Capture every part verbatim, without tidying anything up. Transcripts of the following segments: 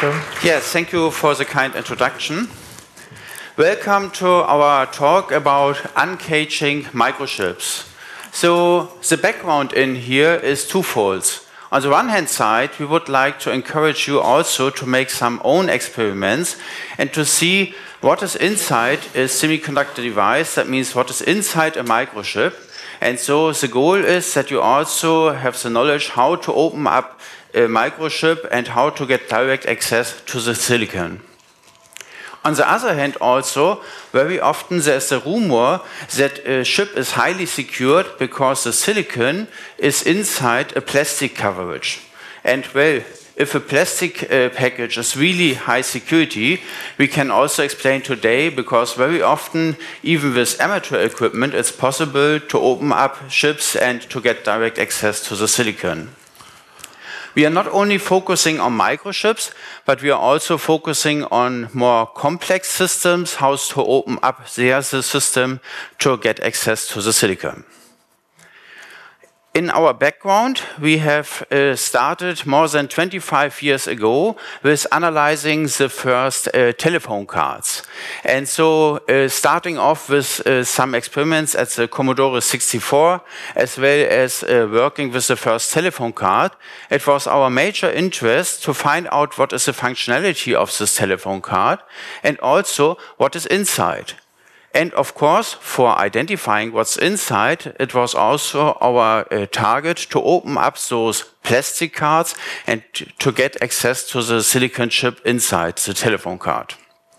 welcome. Yes, thank you for the kind introduction. Welcome to our talk about uncaging microchips. So the background in here is twofold. On the one hand side, we would like to encourage you also to make some own experiments and to see what is inside a semiconductor device. That means what is inside a microchip. And so the goal is that you also have the knowledge how to open up a microchip and how to get direct access to the silicon. On the other hand also, very often there's a rumor that a chip is highly secured because the silicon is inside a plastic coverage. And well, if a plastic uh, package is really high security, we can also explain today, because very often, even with amateur equipment, it's possible to open up chips and to get direct access to the silicon. We are not only focusing on microchips, but we are also focusing on more complex systems, how to open up their system to get access to the silicon. In our background, we have uh, started more than twenty-five years ago with analyzing the first uh, telephone cards. And so uh, starting off with uh, some experiments at the Commodore sixty-four, as well as uh, working with the first telephone card, it was our major interest to find out what is the functionality of this telephone card and also what is inside. And of course, for identifying what's inside, it was also our uh, target to open up those plastic cards and to get access to the silicon chip inside the telephone card.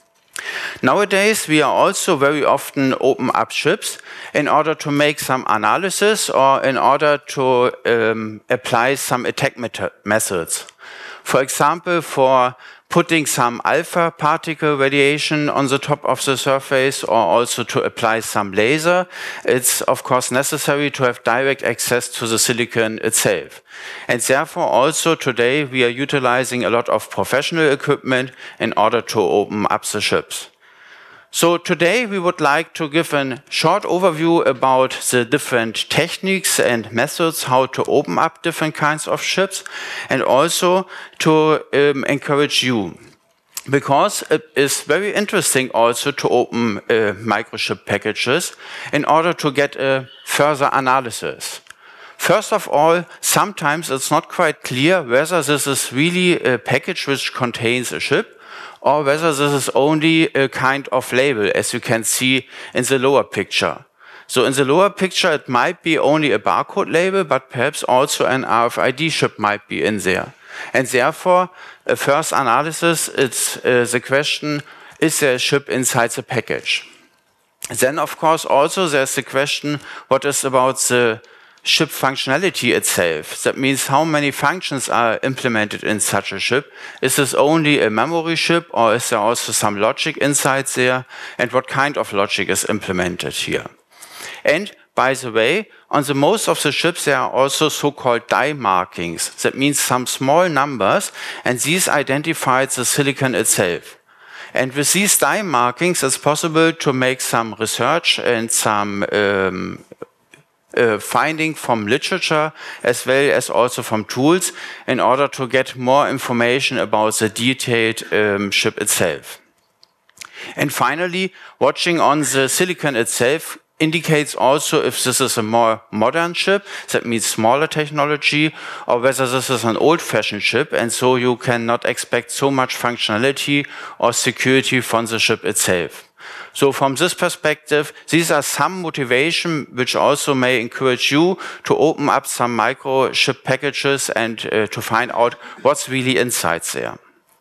Nowadays, we are also very often open up chips in order to make some analysis or in order to um, apply some attack methods. For example, for putting some alpha particle radiation on the top of the surface or also to apply some laser, it's of course necessary to have direct access to the silicon itself. And therefore also today we are utilizing a lot of professional equipment in order to open up the chips. So today we would like to give a short overview about the different techniques and methods how to open up different kinds of chips and also to um, encourage you. Because it is very interesting also to open uh, microchip packages in order to get a further analysis. First of all, sometimes it's not quite clear whether this is really a package which contains a chip or whether this is only a kind of label, as you can see in the lower picture. So in the lower picture, it might be only a barcode label, but perhaps also an R F I D chip might be in there. And therefore, a first analysis, it's uh, the question, is there a chip inside the package? Then, of course, also there's the question, what is about the chip functionality itself? That means how many functions are implemented in such a chip. Is this only a memory chip or is there also some logic inside there? And what kind of logic is implemented here? And by the way, on the most of the chips there are also so-called die markings. That means some small numbers and these identify the silicon itself. And with these die markings it's possible to make some research and some um, Uh, finding from literature as well as also from tools in order to get more information about the detailed um, chip itself. And finally, watching on the silicon itself indicates also if this is a more modern chip, that means smaller technology, or whether this is an old-fashioned chip, and so you cannot expect so much functionality or security from the chip itself. So from this perspective, these are some motivation which also may encourage you to open up some microchip packages and uh, to find out what's really inside there.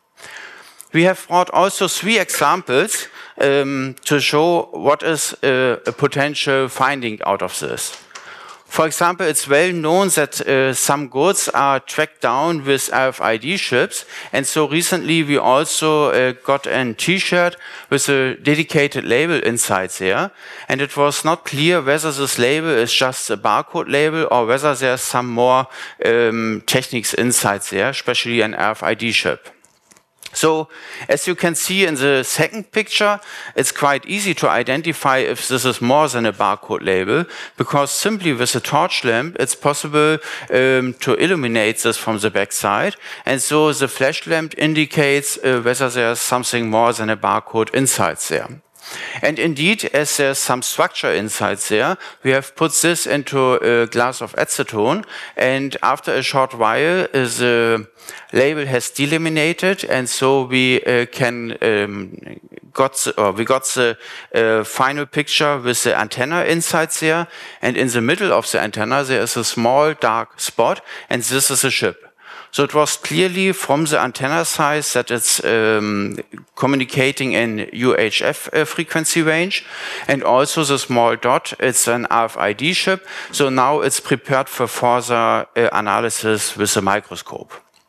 We have brought also three examples um, to show what is uh, a potential finding out of this. For example, it's well known that uh, some goods are tracked down with R F I D chips, and so recently we also uh, got a T-shirt with a dedicated label inside there, and it was not clear whether this label is just a barcode label or whether there's some more um, techniques inside there, especially an R F I D chip. So, as you can see in the second picture, it's quite easy to identify if this is more than a barcode label, because simply with a torch lamp, it's possible um, to illuminate this from the backside. And so the flash lamp indicates uh, whether there's something more than a barcode inside there. And indeed, as there's some structure inside there, we have put this into a glass of acetone, and after a short while, uh, the label has delaminated, and so we uh, can um, got the, or we got the uh, final picture with the antenna inside there, and in the middle of the antenna there is a small dark spot, and this is a chip. So it was clearly from the antenna size that it's um, communicating in U H F uh, frequency range, and also the small dot, it's an R F I D chip, so now it's prepared for further uh, analysis with the microscope.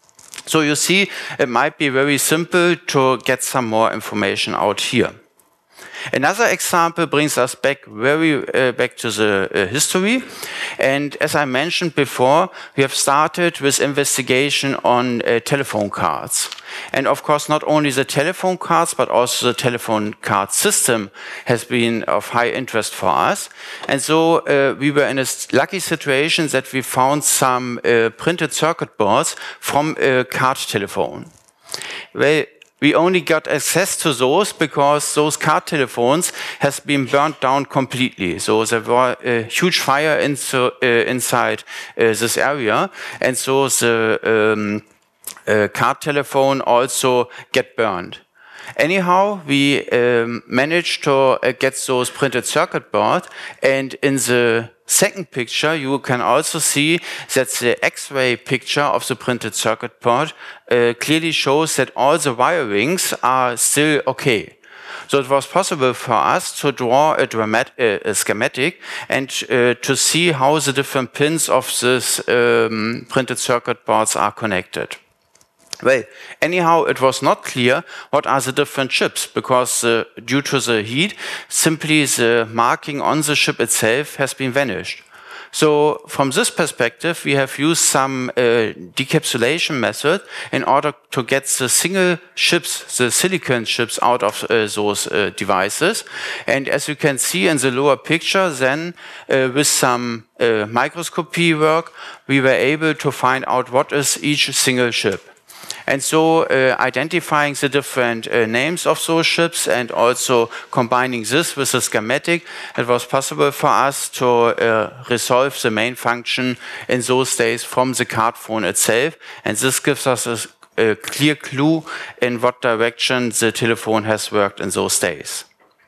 So you see, it might be very simple to get some more information out here. Another example brings us back very uh, back to the uh, history, and as I mentioned before, we have started with investigation on uh, telephone cards. And of course, not only the telephone cards, but also the telephone card system has been of high interest for us. And so uh, we were in a lucky situation that we found some uh, printed circuit boards from a card telephone. Well, we only got access to those because those card telephones has been burnt down completely. So there were a huge fire into, uh, inside uh, this area, and so the um, uh, card telephone also get burned. Anyhow, we um, managed to uh, get those printed circuit board, and in the second picture you can also see that the X-ray picture of the printed circuit board uh, clearly shows that all the wirings are still okay. So it was possible for us to draw a, dramat uh, a schematic and uh, to see how the different pins of this um, printed circuit boards are connected. Well, anyhow, it was not clear what are the different chips, because uh, due to the heat, simply the marking on the chip itself has been vanished. So from this perspective, we have used some uh, decapsulation method in order to get the single chips, the silicon chips, out of uh, those uh, devices. And as you can see in the lower picture, then uh, with some uh, microscopy work, we were able to find out what is each single chip. And so uh, identifying the different uh, names of those chips and also combining this with the schematic, it was possible for us to uh, resolve the main function in those days from the card phone itself. And this gives us a, a clear clue in what direction the telephone has worked in those days.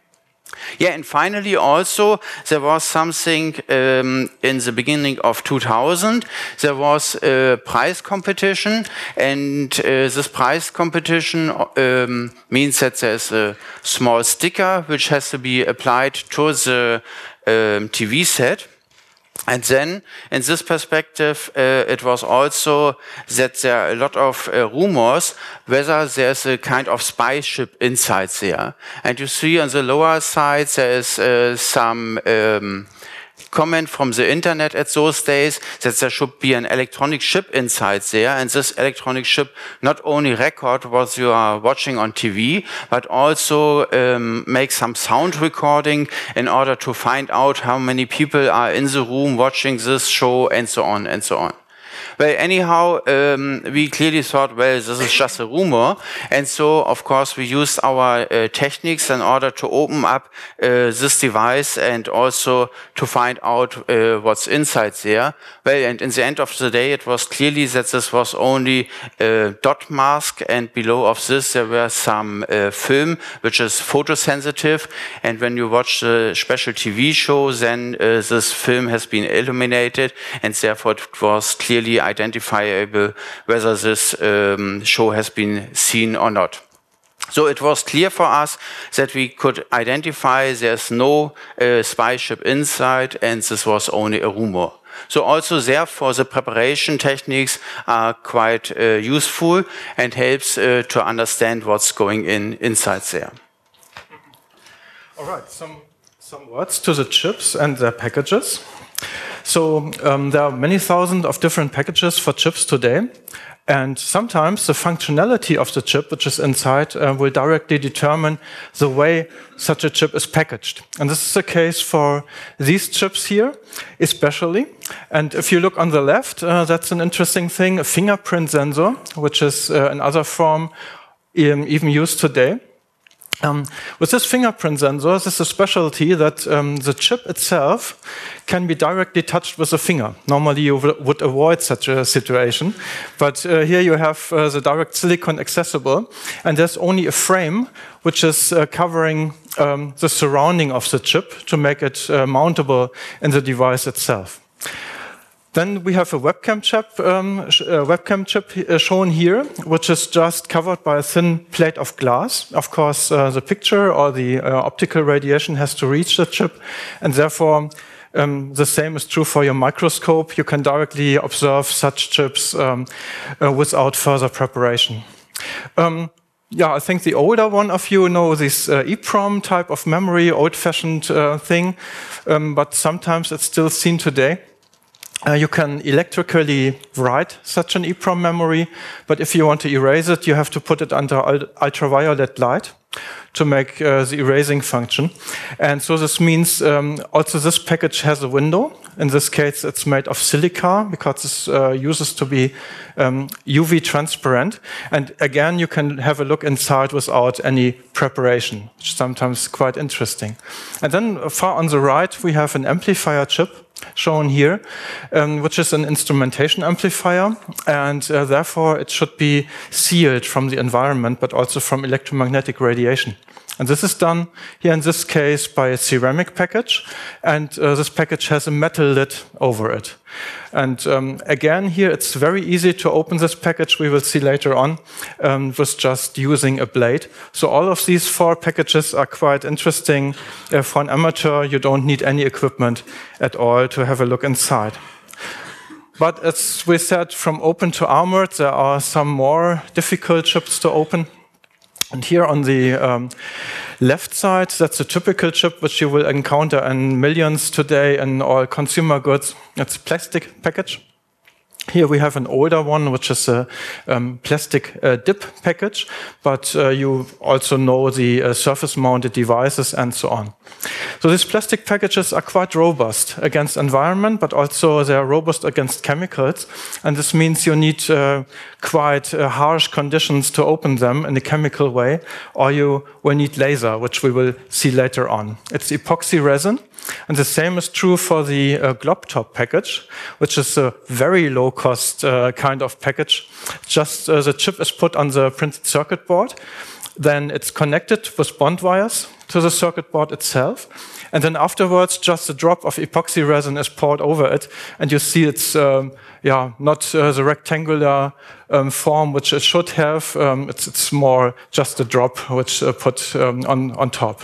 Yeah, and finally also there was something um, in the beginning of two thousand. There was a prize competition, and uh, this prize competition um, means that there's a small sticker which has to be applied to the um, T V set. And then, in this perspective, uh, it was also that there are a lot of uh, rumors whether there's a kind of spy chip inside there. And you see on the lower side there is uh, some um, comment from the internet at those days that there should be an electronic chip inside there, and this electronic chip not only record what you are watching on T V, but also um, make some sound recording in order to find out how many people are in the room watching this show, and so on and so on. Well, anyhow, um, we clearly thought, well, this is just a rumor. And so, of course, we used our uh, techniques in order to open up uh, this device and also to find out uh, what's inside there. Well, and in the end of the day, it was clearly that this was only a dot mask, and below of this there were some uh, film, which is photosensitive. And when you watch the special T V show, then uh, this film has been illuminated, and therefore it was clearly identifiable whether this um, show has been seen or not. So it was clear for us that we could identify there's no uh, spy chip inside, and this was only a rumor. So also therefore the preparation techniques are quite uh, useful and helps uh, to understand what's going in inside there. All right, some, some words to the chips and their packages. So um, there are many thousand of different packages for chips today. And sometimes the functionality of the chip, which is inside, uh, will directly determine the way such a chip is packaged. And this is the case for these chips here, especially. And if you look on the left, uh, that's an interesting thing, a fingerprint sensor, which is uh, another form um, even used today. Um, with this fingerprint sensor, this is a specialty that um, the chip itself can be directly touched with a finger. Normally you would avoid such a situation, but uh, here you have uh, the direct silicon accessible, and there's only a frame which is uh, covering um, the surrounding of the chip to make it uh, mountable in the device itself. Then we have a webcam chip, um, sh uh, webcam chip uh, shown here, which is just covered by a thin plate of glass. Of course, uh, the picture or the uh, optical radiation has to reach the chip, and therefore um, the same is true for your microscope. You can directly observe such chips um, uh, without further preparation. Um, Yeah, I think the older one of you know this uh, EEPROM type of memory, old-fashioned uh, thing, um, but sometimes it's still seen today. Uh, you can electrically write such an EEPROM memory, but if you want to erase it, you have to put it under ultraviolet light to make uh, the erasing function. And so this means um, also this package has a window. In this case, it's made of silica because it uh, uses to be um, U V transparent. And again, you can have a look inside without any preparation, which is sometimes quite interesting. And then far on the right, we have an amplifier chip shown here, um, which is an instrumentation amplifier, and uh, therefore it should be sealed from the environment, but also from electromagnetic radiation. And this is done here in this case by a ceramic package, and uh, this package has a metal lid over it. And um, again, here it's very easy to open this package, we will see later on, um, with just using a blade. So all of these four packages are quite interesting. Uh, for an amateur, you don't need any equipment at all to have a look inside. But as we said, from open to armored, there are some more difficult chips to open. And here on the um, left side, that's a typical chip which you will encounter in millions today in all consumer goods. It's a plastic package. Here we have an older one, which is a um, plastic uh, dip package, but uh, you also know the uh, surface-mounted devices and so on. So these plastic packages are quite robust against environment, but also they are robust against chemicals. And this means you need uh, quite uh, harsh conditions to open them in a chemical way, or you will need laser, which we will see later on. It's epoxy resin. And the same is true for the uh, Globtop package, which is a very low-cost uh, kind of package. Just uh, the chip is put on the printed circuit board, then it's connected with bond wires to the circuit board itself, and then afterwards just a drop of epoxy resin is poured over it, and you see it's um, yeah, not uh, the rectangular um, form which it should have. Um, it's, it's more just a drop which uh, put um, on, on top.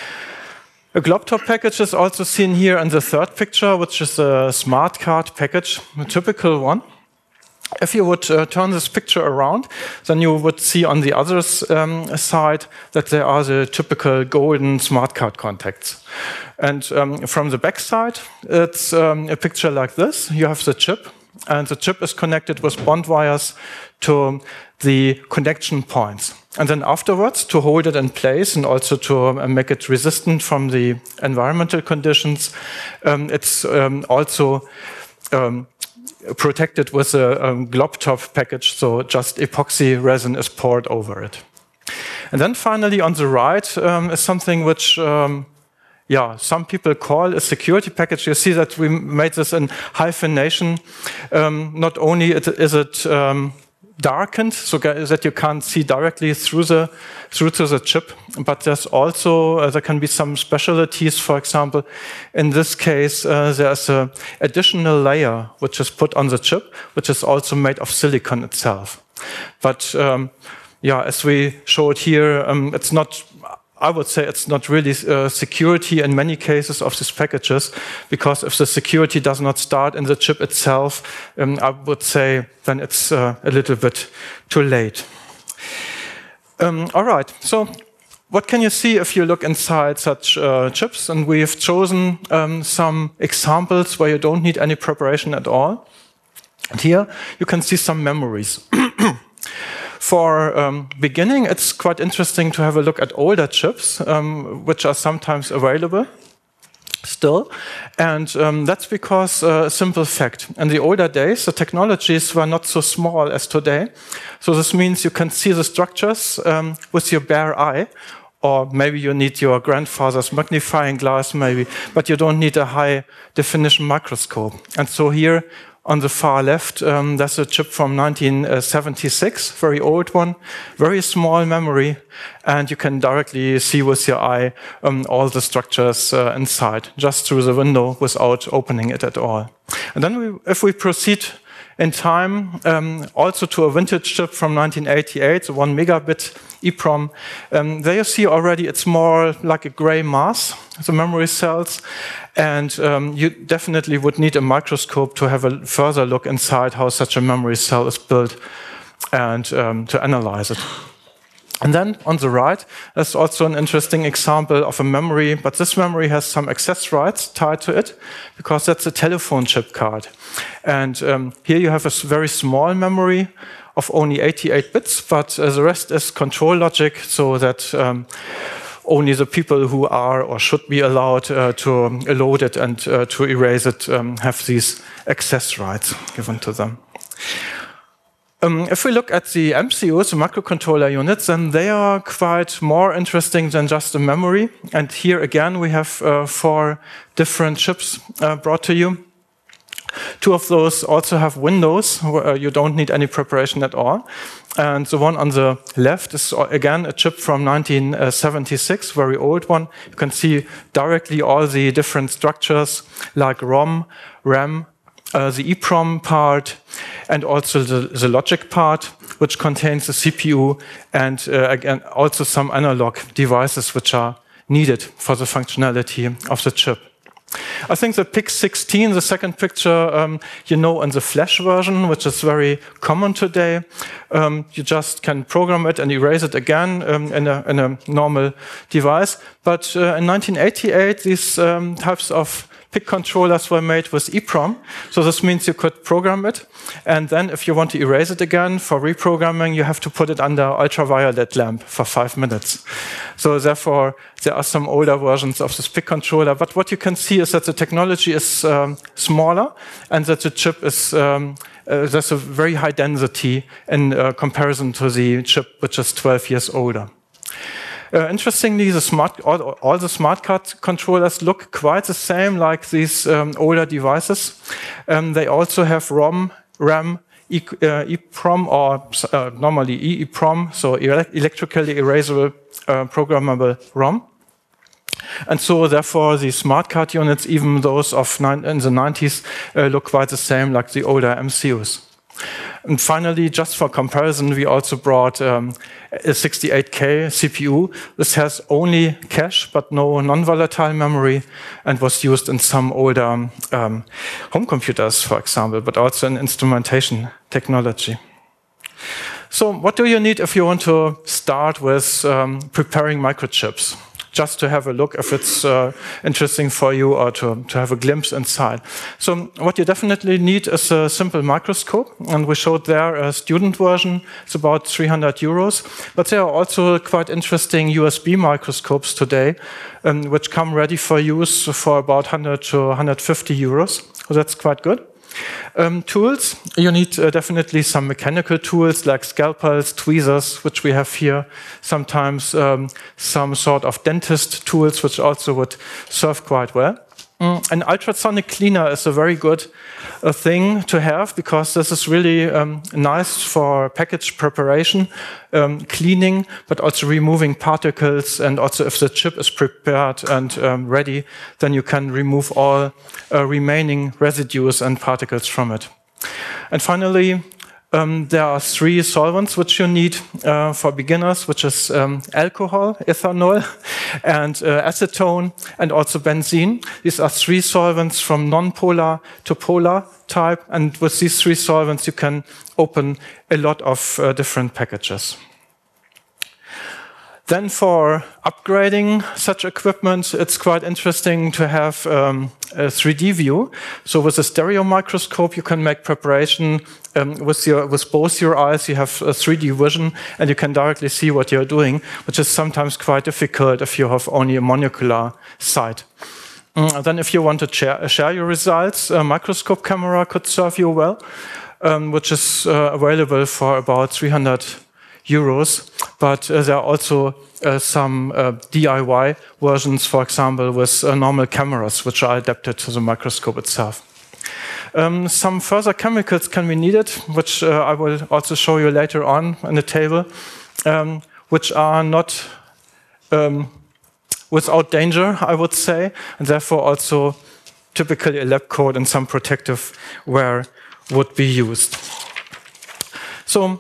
A Globtop package is also seen here in the third picture, which is a smart card package, a typical one. If you would uh, turn this picture around, then you would see on the other um, side that there are the typical golden smart card contacts. And um, from the back side, it's um, a picture like this. You have the chip, and the chip is connected with bond wires to the connection points. And then afterwards, to hold it in place and also to uh, make it resistant from the environmental conditions, um, it's um, also um, protected with a um, Globtop package, so just epoxy resin is poured over it. And then finally on the right um, is something which um, yeah, some people call a security package. You see that we made this in hyphenation. Um, not only is it um, darkened so that you can't see directly through the through to the chip, but there's also uh, there can be some specialties. For example, in this case, uh, there's a additional layer which is put on the chip, which is also made of silicon itself. But um, yeah, as we showed here, um, it's not. I would say it's not really uh, security in many cases of these packages, because if the security does not start in the chip itself, um, I would say then it's uh, a little bit too late. Um, all right, so what can you see if you look inside such uh, chips? And we have chosen um, some examples where you don't need any preparation at all. And here you can see some memories. For um, beginning, it's quite interesting to have a look at older chips, um, which are sometimes available still. And um, that's because uh, a simple fact. In the older days, the technologies were not so small as today. So this means you can see the structures um, with your bare eye. Or maybe you need your grandfather's magnifying glass, maybe, but you don't need a high-definition microscope. And so here on the far left, um, that's a chip from nineteen seventy-six, very old one, very small memory, and you can directly see with your eye um, all the structures uh, inside, just through the window without opening it at all. And then we, if we proceed in time, um, also to a vintage chip from nineteen eighty-eight, the one megabit EEPROM. Um, there you see already it's more like a gray mass, the memory cells, and um, you definitely would need a microscope to have a further look inside how such a memory cell is built and um, to analyze it. And then on the right, there's also an interesting example of a memory, but this memory has some access rights tied to it, because that's a telephone chip card. And um, here you have a very small memory of only eighty-eight bits, but uh, the rest is control logic, so that um, only the people who are or should be allowed uh, to load it and uh, to erase it um, have these access rights given to them. Um, if we look at the M C Us, the microcontroller units, then they are quite more interesting than just a memory. And here again, we have uh, four different chips uh, brought to you. Two of those also have windows, where you don't need any preparation at all. And the one on the left is, again, a chip from nineteen seventy-six, very old one. You can see directly all the different structures, like ROM, RAM, uh, the EEPROM part, and also the, the logic part, which contains the C P U, and uh, again, also some analog devices which are needed for the functionality of the chip. I think the P I C sixteen, the second picture, um, you know, in the flash version, which is very common today, um, you just can program it and erase it again um, in, a, in a normal device. But uh, in nineteen eighty-eight, these um, types of P I C controllers were made with EEPROM. So this means you could program it. And then if you want to erase it again for reprogramming, you have to put it under ultraviolet lamp for five minutes. So therefore, there are some older versions of this P I C controller. But what you can see is that the technology is um, smaller and that the chip is, um, uh, there's a very high density in uh, comparison to the chip which is twelve years older. Uh, interestingly, the smart, all, all the smart card controllers look quite the same like these um, older devices. Um, they also have ROM, RAM, e, uh, EEPROM, or uh, normally EEPROM, so ele electrically erasable uh, programmable ROM. And so, therefore, the smart card units, even those of nine, in the nineties, uh, look quite the same like the older M C Us. And finally, just for comparison, we also brought um, a sixty-eight K C P U. This has only cache, but no non-volatile memory, and was used in some older um, home computers, for example, but also in instrumentation technology. So what do you need if you want to start with um, preparing microchips? Just to have a look if it's uh, interesting for you, or to, to have a glimpse inside. So what you definitely need is a simple microscope, and we showed there a student version. It's about three hundred euros, but there are also quite interesting U S B microscopes today, um, which come ready for use for about one hundred to one hundred fifty euros. So that's quite good. Um, tools, you need uh, definitely some mechanical tools like scalpels, tweezers, which we have here. Sometimes um, some sort of dentist tools, which also would serve quite well. Mm. An ultrasonic cleaner is a very good uh, thing to have, because this is really um, nice for package preparation, um, cleaning, but also removing particles. And also if the chip is prepared and um, ready, then you can remove all uh, remaining residues and particles from it. And finally, Um, there are three solvents which you need uh, for beginners, which is um, alcohol, ethanol, and uh, acetone, and also benzene. These are three solvents from non-polar to polar type, and with these three solvents you can open a lot of uh, different packages. Then for upgrading such equipment, it's quite interesting to have um, a three D view. So with a stereo microscope, you can make preparation um, with, your, with both your eyes. You have a three D vision, and you can directly see what you're doing, which is sometimes quite difficult if you have only a monocular sight. Mm, then if you want to share, share your results, a microscope camera could serve you well, um, which is uh, available for about three hundred euros. But uh, there are also uh, some uh, D I Y versions, for example, with uh, normal cameras, which are adapted to the microscope itself. Um, some further chemicals can be needed, which uh, I will also show you later on in the table, um, which are not um, without danger, I would say, and therefore also typically a lab coat and some protective wear would be used. So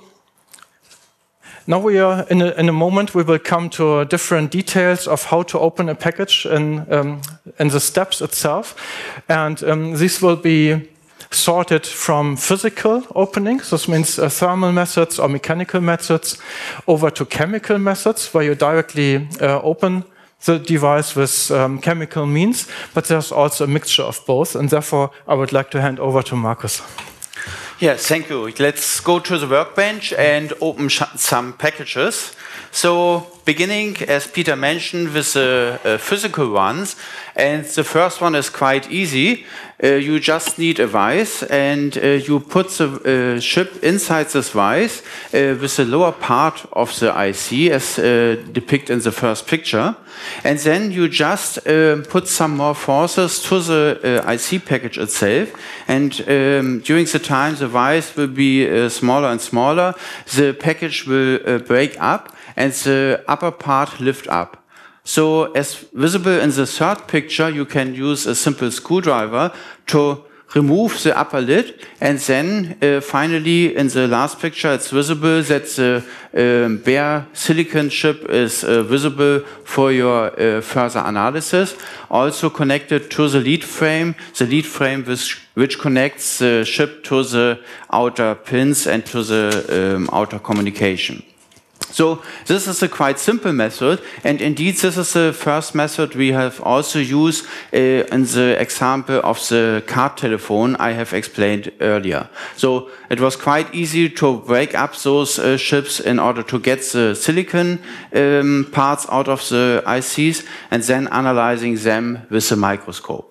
now we are in a, in a moment we will come to different details of how to open a package in, um, in the steps itself. And um, these will be sorted from physical openings, this means uh, thermal methods or mechanical methods, over to chemical methods where you directly uh, open the device with um, chemical means, but there's also a mixture of both, and therefore I would like to hand over to Markus. Yes, thank you. Let's go to the workbench and open some packages. So, beginning, as Peter mentioned, with the uh, physical ones, and the first one is quite easy. Uh, you just need a vise, and uh, you put the uh, chip inside this vise uh, with the lower part of the I C, as uh, depicted in the first picture. And then you just uh, put some more forces to the uh, I C package itself. And um, during the time, the vise will be uh, smaller and smaller. The package will uh, break up, and the upper part lift up. So, as visible in the third picture, you can use a simple screwdriver to remove the upper lid, and then uh, finally in the last picture it's visible that the uh, bare silicon chip is uh, visible for your uh, further analysis. Also connected to the lead frame, the lead frame which, which connects the chip to the outer pins and to the um, outer communication. So this is a quite simple method, and indeed this is the first method we have also used uh, in the example of the card telephone I have explained earlier. So it was quite easy to break up those uh, chips in order to get the silicon um, parts out of the I Cs and then analyzing them with the microscope.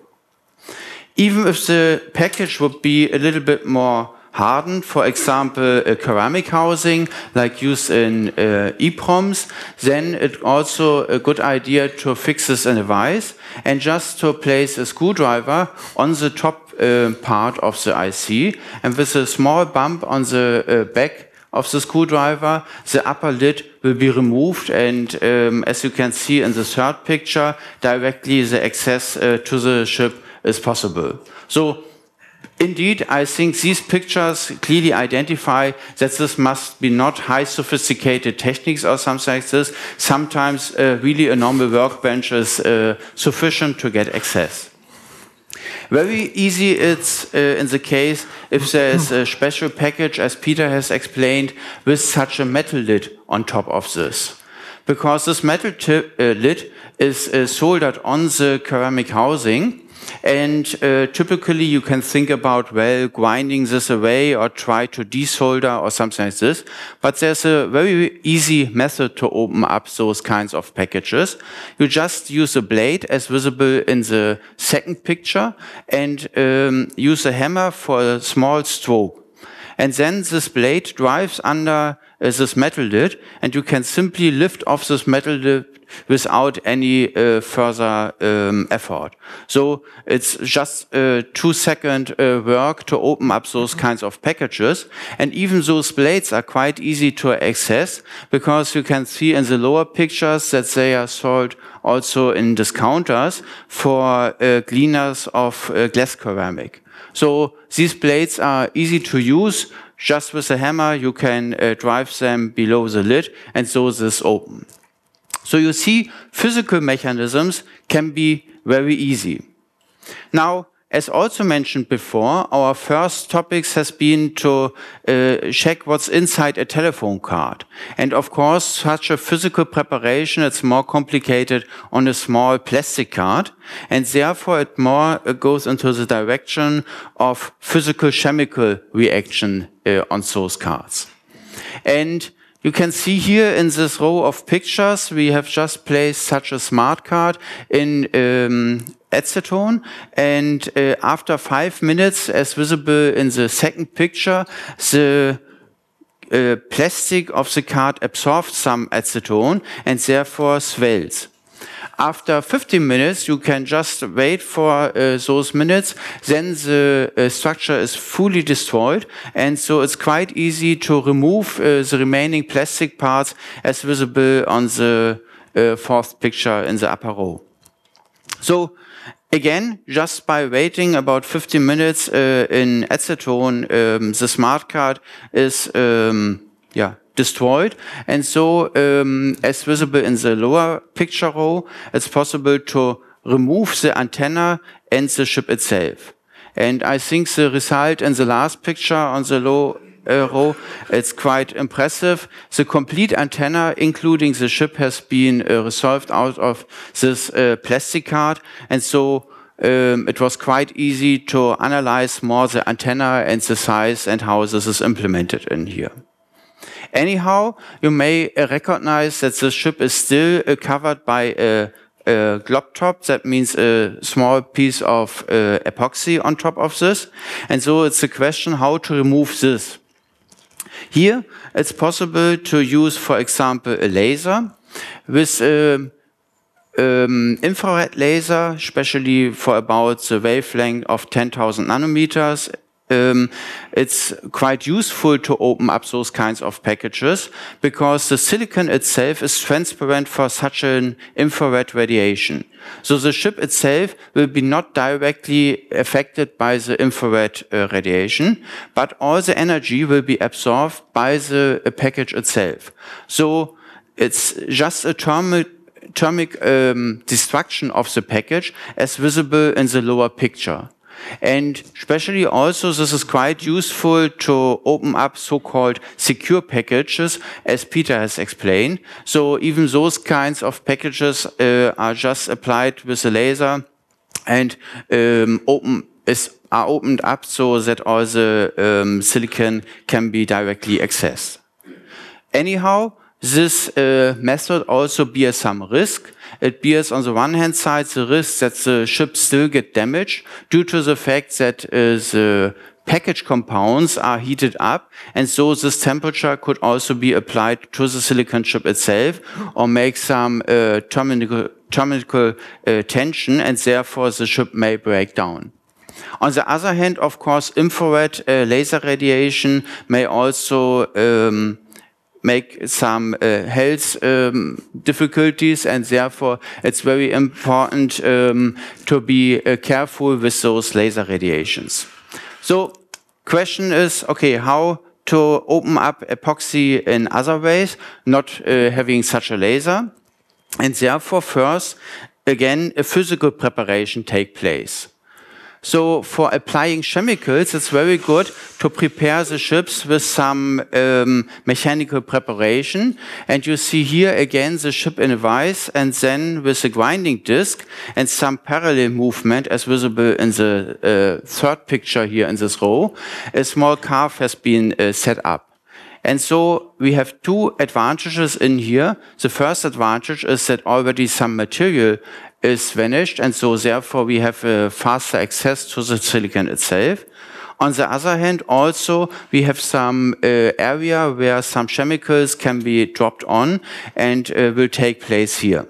Even if the package would be a little bit more hardened, for example, a ceramic housing like used in uh, EEPROMs, then it's also a good idea to fix this in a vise and just to place a screwdriver on the top uh, part of the I C, and with a small bump on the uh, back of the screwdriver, the upper lid will be removed, and um, as you can see in the third picture, directly the access uh, to the chip is possible. So indeed, I think these pictures clearly identify that this must be not high sophisticated techniques or something like this. Sometimes uh, really a normal workbench is uh, sufficient to get access. Very easy it's uh, in the case if there is a special package, as Peter has explained, with such a metal lid on top of this. Because this metal tip, uh, lid is uh, soldered on the ceramic housing, and uh, typically you can think about, well, grinding this away or try to desolder or something like this. But there's a very easy method to open up those kinds of packages. You just use a blade as visible in the second picture and um, use a hammer for a small stroke. And then this blade drives under uh, this metal lid, and you can simply lift off this metal lid without any uh, further um, effort. So it's just a two second uh, work to open up those kinds of packages. And even those blades are quite easy to access, because you can see in the lower pictures that they are sold also in discounters for uh, cleaners of uh, glass ceramic. So these blades are easy to use. Just with a hammer you can uh, drive them below the lid, and so this open. So you see, physical mechanisms can be very easy. Now, as also mentioned before, our first topics has been to uh, check what's inside a telephone card. And of course, such a physical preparation, it's more complicated on a small plastic card. And therefore, it more uh, goes into the direction of physical-chemical reaction uh, on those cards. And you can see here in this row of pictures, we have just placed such a smart card in um, acetone, and uh, after five minutes, as visible in the second picture, the uh, plastic of the card absorbs some acetone and therefore swells. After fifteen minutes, you can just wait for uh, those minutes, then the uh, structure is fully destroyed, and so it's quite easy to remove uh, the remaining plastic parts as visible on the uh, fourth picture in the upper row. So again, just by waiting about fifteen minutes uh, in acetone, um, the smart card is um, yeah, destroyed. And so, um, as visible in the lower picture row, it's possible to remove the antenna and the chip itself. And I think the result in the last picture on the low uh, row, it's quite impressive. The complete antenna, including the chip, has been uh, resolved out of this uh, plastic card. And so um, it was quite easy to analyze more the antenna and the size and how this is implemented in here. Anyhow, you may uh, recognize that the chip is still uh, covered by a, a glob top. That means a small piece of uh, epoxy on top of this. And so it's a question how to remove this. Here, it's possible to use, for example, a laser with a um, infrared laser, especially for about the wavelength of ten thousand nanometers. Um, it's quite useful to open up those kinds of packages because the silicon itself is transparent for such an infrared radiation. So the chip itself will be not directly affected by the infrared uh, radiation, but all the energy will be absorbed by the uh, package itself. So it's just a thermal thermic um, destruction of the package as visible in the lower picture. And especially also this is quite useful to open up so-called secure packages, as Peter has explained. So even those kinds of packages uh, are just applied with a laser and um, open is are opened up so that all the um, silicon can be directly accessed. Anyhow, this uh, method also bears some risk. It bears on the one hand side the risk that the chip still get damaged due to the fact that uh, the package compounds are heated up, and so this temperature could also be applied to the silicon chip itself or make some uh, thermal, thermal uh, tension, and therefore the chip may break down. On the other hand, of course, infrared uh, laser radiation may also um, make some uh, health um, difficulties, and therefore it's very important um, to be uh, careful with those laser radiations. So, question is, okay, how to open up epoxy in other ways, not uh, having such a laser, and therefore first, again, a physical preparation take place. So for applying chemicals, it's very good to prepare the chips with some um, mechanical preparation. And you see here again the chip in a vise, and then with a grinding disc and some parallel movement as visible in the uh, third picture here in this row, a small carve has been uh, set up. And so we have two advantages in here. The first advantage is that already some material is vanished, and so therefore we have a faster access to the silicon itself. On the other hand, also we have some uh, area where some chemicals can be dropped on and uh, will take place here.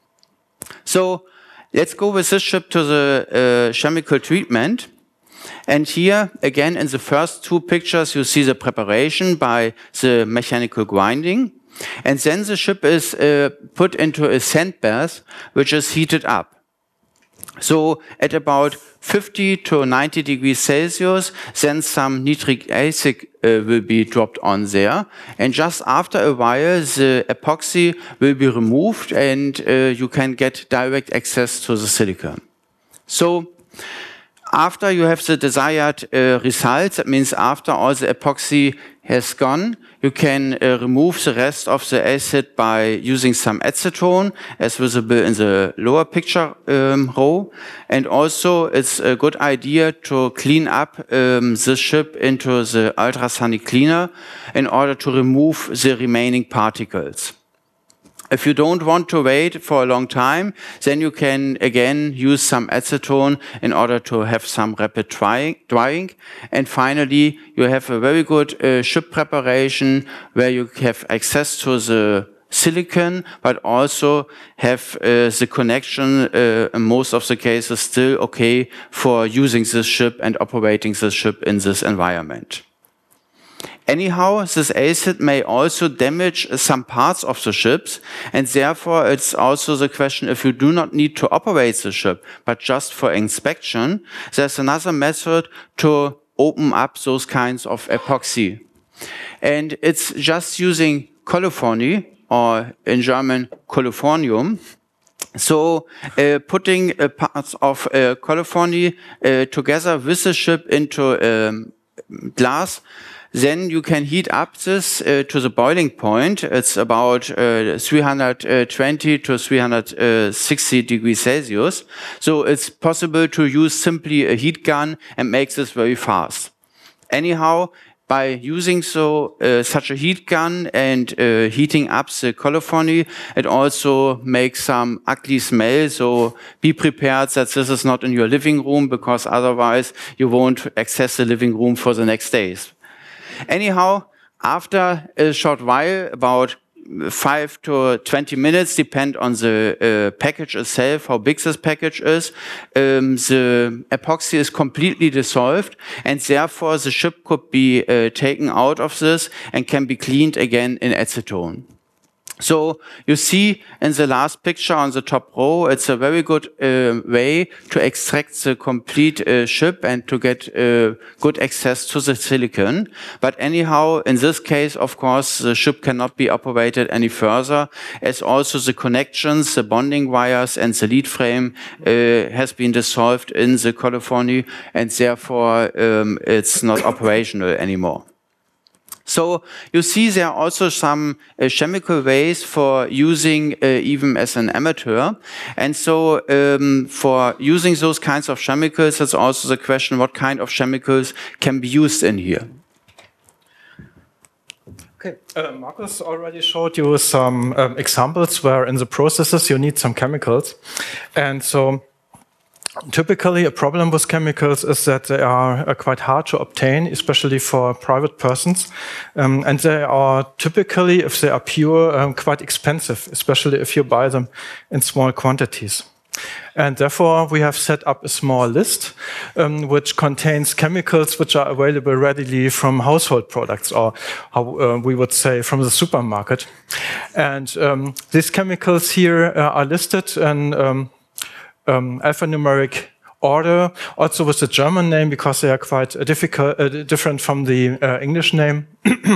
So let's go with this chip to the uh, chemical treatment. And here, again, in the first two pictures, you see the preparation by the mechanical grinding. And then the chip is uh, put into a sand bath, which is heated up. So at about fifty to ninety degrees Celsius, then some nitric acid uh, will be dropped on there. And just after a while, the epoxy will be removed, and uh, you can get direct access to the silicon. So after you have the desired uh, results, that means after all the epoxy has gone, you can uh, remove the rest of the acid by using some acetone, as visible in the lower picture um, row. And also, it's a good idea to clean up um, the ship into the ultrasonic cleaner in order to remove the remaining particles. If you don't want to wait for a long time, then you can again use some acetone in order to have some rapid drying. drying. And finally, you have a very good uh, ship preparation where you have access to the silicon, but also have uh, the connection uh, in most of the cases still okay for using this ship and operating the ship in this environment. Anyhow, this acid may also damage some parts of the ships, and therefore it's also the question, if you do not need to operate the ship, but just for inspection, there's another method to open up those kinds of epoxy. And it's just using colophony, or in German, colophonium. So uh, putting uh, parts of uh, colophony uh, together with the ship into um, glass, then you can heat up this uh, to the boiling point. It's about uh, three hundred twenty to three hundred sixty degrees Celsius. So it's possible to use simply a heat gun and make this very fast. Anyhow, by using so uh, such a heat gun and uh, heating up the colophony, it also makes some ugly smell. So be prepared that this is not in your living room, because otherwise you won't access the living room for the next days. Anyhow, after a short while, about five to twenty minutes, depend on the uh, package itself, how big this package is, um, the epoxy is completely dissolved, and therefore the ship could be uh, taken out of this and can be cleaned again in acetone. So you see in the last picture on the top row, it's a very good uh, way to extract the complete uh, ship and to get uh, good access to the silicon. But anyhow, in this case, of course, the ship cannot be operated any further, as also the connections, the bonding wires and the lead frame uh, has been dissolved in the colophony, and therefore um, it's not operational anymore. So you see there are also some uh, chemical ways for using uh, even as an amateur. And so um, for using those kinds of chemicals, it's also the question, what kind of chemicals can be used in here? Okay, uh, Markus already showed you some um, examples where in the processes you need some chemicals. And so typically, a problem with chemicals is that they are uh, quite hard to obtain, especially for private persons. Um, and they are typically, if they are pure, um, quite expensive, especially if you buy them in small quantities. And therefore, we have set up a small list um, which contains chemicals which are available readily from household products, or how uh, we would say from the supermarket. And um, these chemicals here uh, are listed in um, Um, alphanumeric order, also with the German name, because they are quite uh, difficult, uh, different from the uh, English name.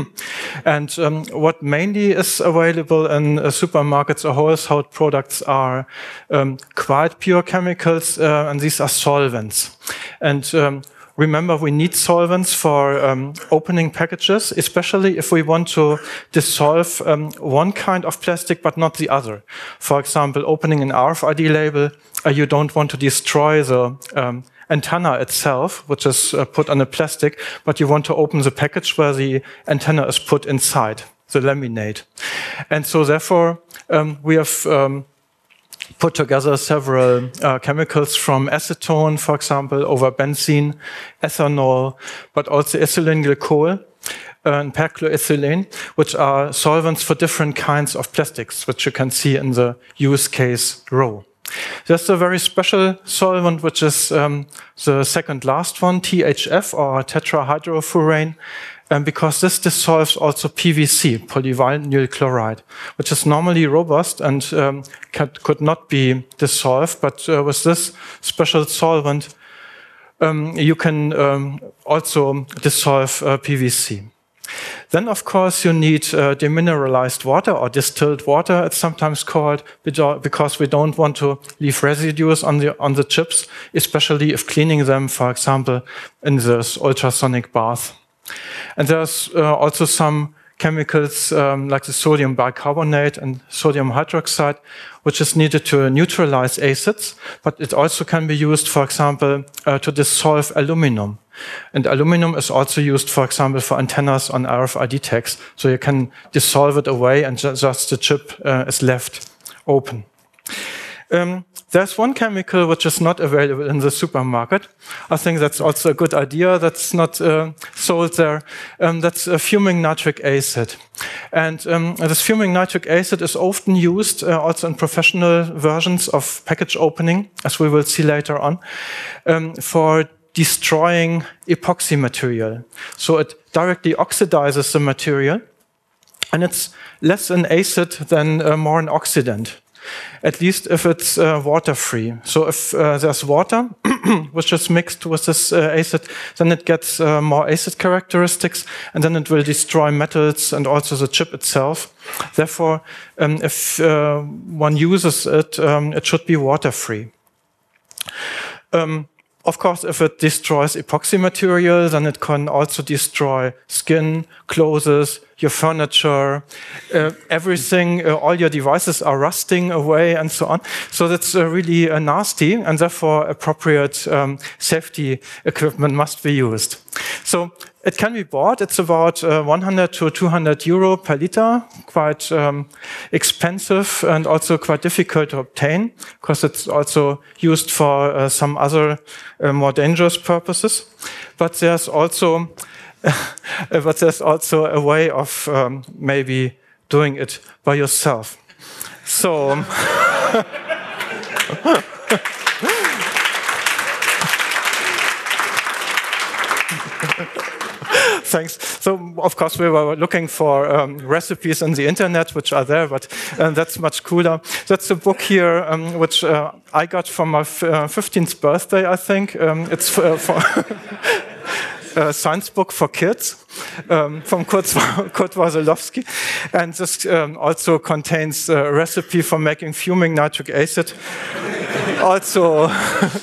And um, what mainly is available in uh, supermarkets or household products are um, quite pure chemicals, uh, and these are solvents. And um, remember, we need solvents for um, opening packages, especially if we want to dissolve um, one kind of plastic but not the other. For example, opening an R F I D label, uh, you don't want to destroy the um, antenna itself, which is uh, put on a plastic, but you want to open the package where the antenna is put inside, the laminate. And so therefore, um, we have um, put together several uh, chemicals from acetone, for example, over benzene, ethanol, but also ethylene glycol and perchloroethylene, which are solvents for different kinds of plastics, which you can see in the use case row. There's a very special solvent, which is um, the second last one, T H F, or tetrahydrofurane, um, because this dissolves also P V C, polyvinyl chloride, which is normally robust and um, can, could not be dissolved. But uh, with this special solvent, um, you can um, also dissolve uh, P V C. Then, of course, you need uh, demineralized water, or distilled water, it's sometimes called, because we don't want to leave residues on the, on the chips, especially if cleaning them, for example, in this ultrasonic bath. And there's uh, also some chemicals um, like the sodium bicarbonate and sodium hydroxide, which is needed to neutralize acids, but it also can be used, for example, uh, to dissolve aluminum. And aluminum is also used, for example, for antennas on R F I D tags. So you can dissolve it away and ju just the chip uh, is left open. Um, there's one chemical which is not available in the supermarket. I think that's also a good idea. That's not uh, sold there. Um, that's uh, fuming nitric acid. And um, this fuming nitric acid is often used uh, also in professional versions of package opening, as we will see later on, um, for destroying epoxy material. So it directly oxidizes the material, and it's less an acid than uh, more an oxidant, at least if it's uh, water-free. So if uh, there's water, which is mixed with this uh, acid, then it gets uh, more acid characteristics, and then it will destroy metals and also the chip itself. Therefore, um, if uh, one uses it, um, it should be water-free. Um, Of course, if it destroys epoxy material, then it can also destroy skin, clothes, your furniture, uh, everything, uh, all your devices are rusting away and so on. So that's uh, really uh, nasty, and therefore appropriate um, safety equipment must be used. So it can be bought. It's about uh, one hundred to two hundred euro per liter, quite um, expensive and also quite difficult to obtain, because it's also used for uh, some other uh, more dangerous purposes. But there's also, but there's also a way of um, maybe doing it by yourself. So. Thanks. So, of course, we were looking for um, recipes on the internet, which are there, but uh, that's much cooler. That's a book here, um, which uh, I got from my f uh, fifteenth birthday, I think. Um, it's for, uh, for a science book for kids um, from Kurt, Kurt Wasilowski. And this um, also contains a recipe for making fuming nitric acid. Also...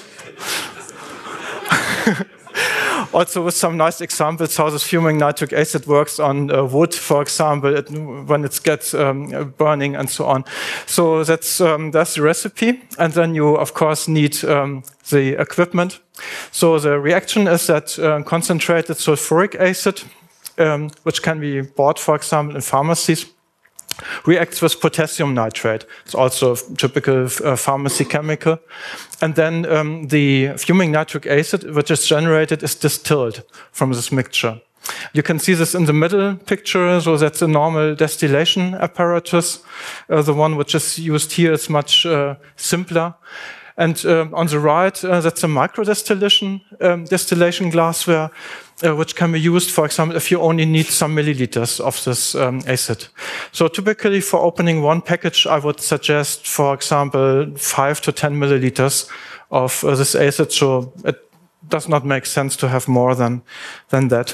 Also with some nice examples how this fuming nitric acid works on uh, wood, for example, it, when it gets um, burning and so on. So that's, um, that's the recipe. And then you, of course, need um, the equipment. So the reaction is that uh, concentrated sulfuric acid, um, which can be bought, for example, in pharmacies, reacts with potassium nitrate. It's also a typical uh, pharmacy chemical. And then um, the fuming nitric acid, which is generated, is distilled from this mixture. You can see this in the middle picture, so that's a normal distillation apparatus. Uh, the one which is used here is much uh, simpler. And uh, on the right, uh, that's a microdistillation um, distillation glassware, uh, which can be used, for example, if you only need some milliliters of this um, acid. So typically for opening one package, I would suggest, for example, five to ten milliliters of uh, this acid. So it does not make sense to have more than, than that.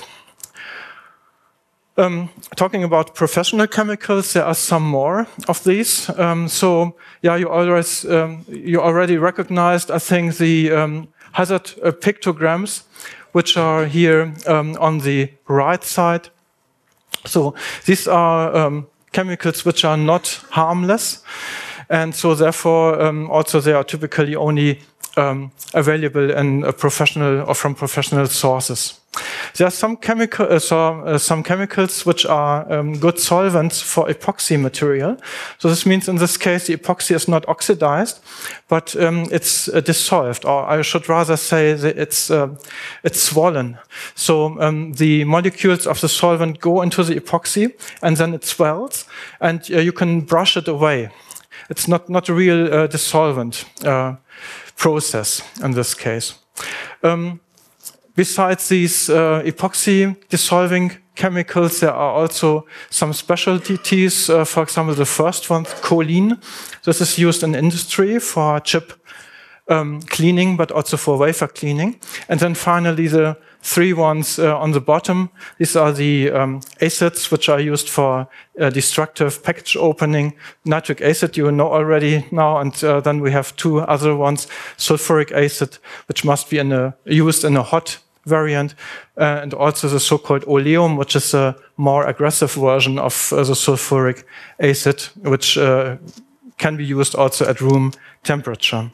Um, talking about professional chemicals, there are some more of these. Um, so, yeah, you already, um, you already recognized, I think, the um, hazard uh, pictograms, which are here um, on the right side. So these are um, chemicals which are not harmless, and so therefore um, also they are typically only um, available in a professional or from professional sources. There are some chemical, uh, so, uh, some chemicals which are um, good solvents for epoxy material. So this means in this case the epoxy is not oxidized, but um, it's uh, dissolved, or I should rather say that it's uh, it's swollen. So um, the molecules of the solvent go into the epoxy, and then it swells, and uh, you can brush it away. It's not not a real uh, dissolvent uh, process in this case. Um, Besides these uh, epoxy dissolving chemicals, there are also some specialties. Uh, for example, the first one, choline. This is used in industry for chip um, cleaning, but also for wafer cleaning. And then finally, the three ones uh, on the bottom. These are the um, acids which are used for uh, destructive package opening. Nitric acid you know already now, and uh, then we have two other ones, sulfuric acid, which must be in a, used in a hot variant, uh, and also the so-called oleum, which is a more aggressive version of uh, the sulfuric acid, which uh, can be used also at room temperature.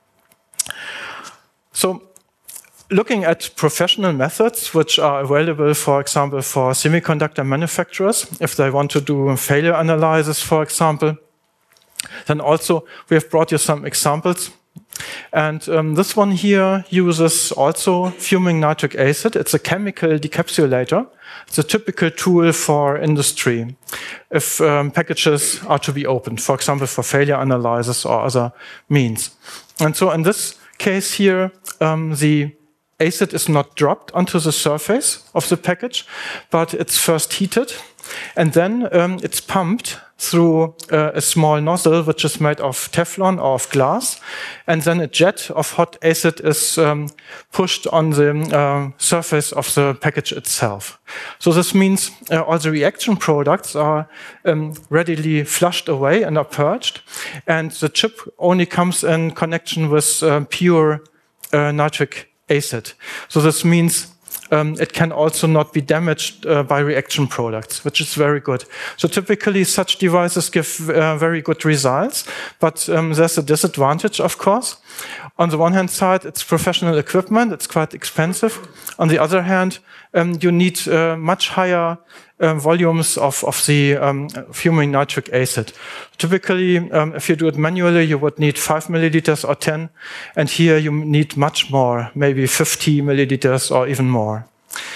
So, looking at professional methods which are available, for example, for semiconductor manufacturers, if they want to do failure analysis, for example, then also we have brought you some examples. And um, this one here uses also fuming nitric acid. It's a chemical decapsulator. It's a typical tool for industry if um, packages are to be opened, for example, for failure analysis or other means. And so in this case here, um, the acid is not dropped onto the surface of the package, but it's first heated, and then um, it's pumped through uh, a small nozzle which is made of Teflon or of glass, and then a jet of hot acid is um, pushed on the uh, surface of the package itself. So this means uh, all the reaction products are um, readily flushed away and are purged, and the chip only comes in connection with uh, pure uh, nitric acid. So this means um, it can also not be damaged uh, by reaction products, which is very good. So typically such devices give uh, very good results, but um, there's a disadvantage, of course. On the one hand side, it's professional equipment, it's quite expensive. On the other hand, um, you need uh, much higher uh, volumes of, of the um, fuming nitric acid. Typically, um, if you do it manually, you would need five milliliters or ten, and here you need much more, maybe fifty milliliters or even more.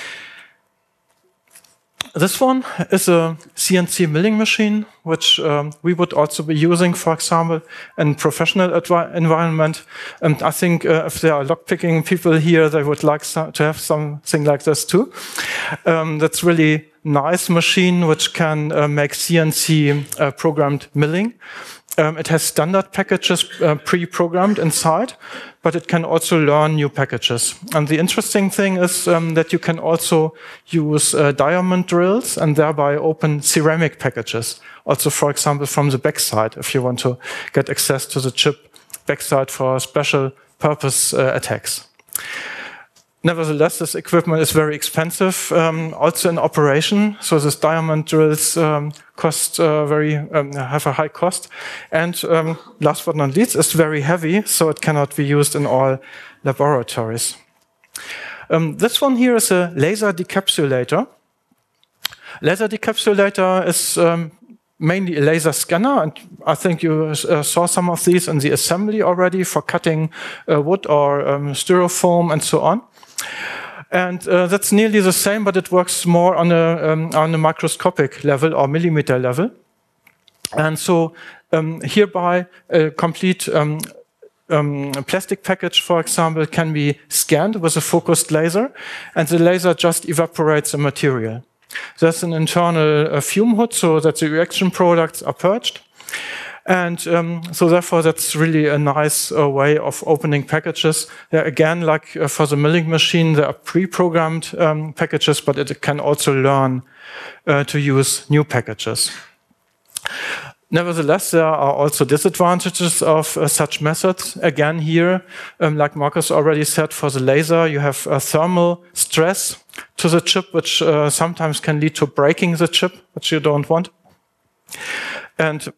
This one is a C N C milling machine, which um, we would also be using, for example, in professional environment. And I think uh, if there are lockpicking people here, they would like so to have something like this too. Um, that's really nice machine, which can uh, make C N C uh, programmed milling. Um, it has standard packages uh, pre-programmed inside, but it can also learn new packages. And the interesting thing is um, that you can also use uh, diamond drills and thereby open ceramic packages. Also, for example, from the backside, if you want to get access to the chip backside for special purpose uh, attacks. Nevertheless, this equipment is very expensive, um, also in operation. So these diamond drills um, cost uh, very um, have a high cost, and um, last but not least, it's very heavy, so it cannot be used in all laboratories. Um, this one here is a laser decapsulator. Laser decapsulator is um, mainly a laser scanner, and I think you uh, saw some of these in the assembly already for cutting uh, wood or um, styrofoam and so on. And uh, that's nearly the same, but it works more on a, um, on a microscopic level or millimeter level. And so um, hereby a complete um, um, plastic package, for example, can be scanned with a focused laser, and the laser just evaporates the material. There's an internal uh, fume hood so that the reaction products are purged. And um, so therefore, that's really a nice uh, way of opening packages. There, again, like uh, for the milling machine, there are pre-programmed um, packages, but it can also learn uh, to use new packages. Nevertheless, there are also disadvantages of uh, such methods. Again, here, um, like Markus already said, for the laser, you have uh, thermal stress to the chip, which uh, sometimes can lead to breaking the chip, which you don't want. And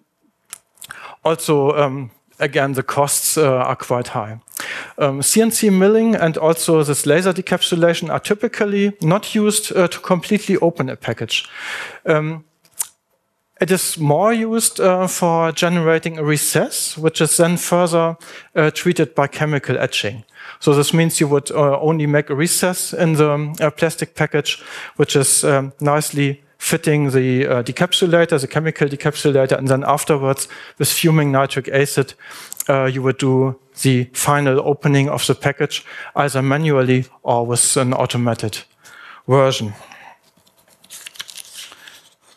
also, um, again, the costs uh, are quite high. Um, C N C milling and also this laser decapsulation are typically not used uh, to completely open a package. Um, it is more used uh, for generating a recess, which is then further uh, treated by chemical etching. So this means you would uh, only make a recess in the uh, plastic package, which is um, nicely fitting the uh, decapsulator, the chemical decapsulator, and then afterwards, with fuming nitric acid, uh, you would do the final opening of the package, either manually or with an automated version.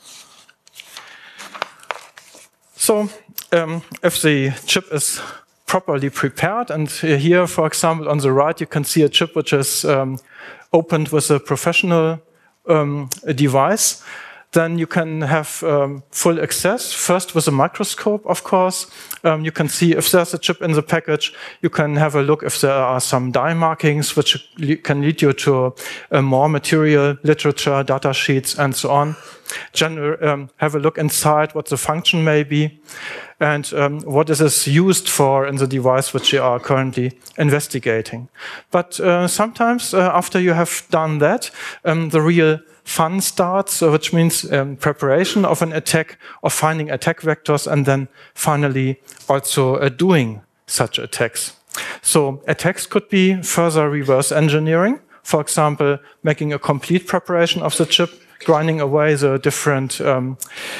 So, um, if the chip is properly prepared. And here, for example, on the right, you can see a chip which is um, opened with a professional um, a device. Then you can have um, full access, first with a microscope, of course. Um, you can see if there's a chip in the package. You can have a look if there are some die markings, which le can lead you to uh, more material, literature, data sheets, and so on. General, um, have a look inside what the function may be and um, what is this used for in the device which you are currently investigating. But uh, sometimes uh, after you have done that, um, the real fun starts, uh, which means um, preparation of an attack or finding attack vectors and then finally also uh, doing such attacks. So attacks could be further reverse engineering, for example, making a complete preparation of the chip, grinding away the different um,